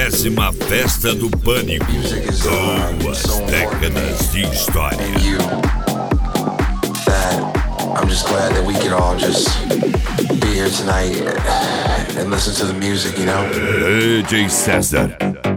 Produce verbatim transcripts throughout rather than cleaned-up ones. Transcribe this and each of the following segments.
Vigésima Festa do Pânico. Duas décadas de história. I'm just glad that we could all just be here tonight and listen to the music, you know? D J César.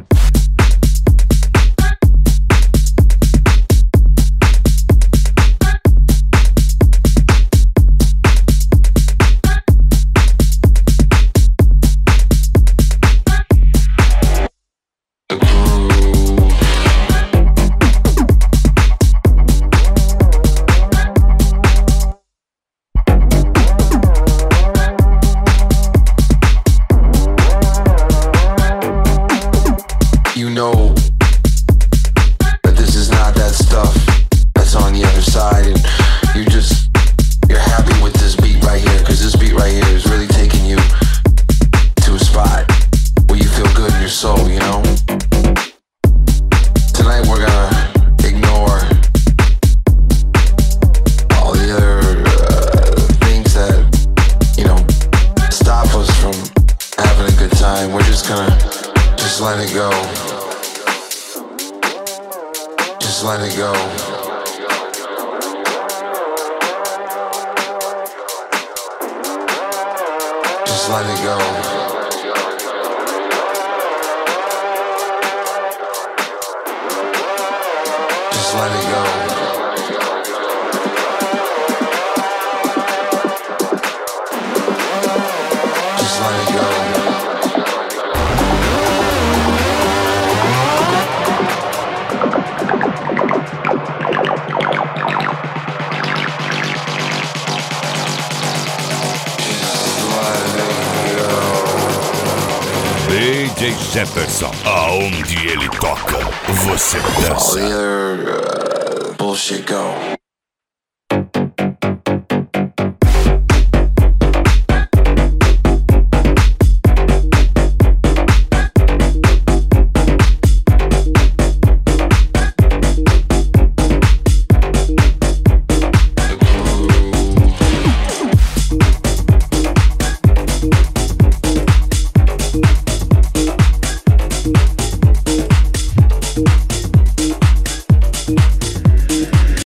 D J Jefferson, aonde ele toca, você dança. All the other uh, bullshit go.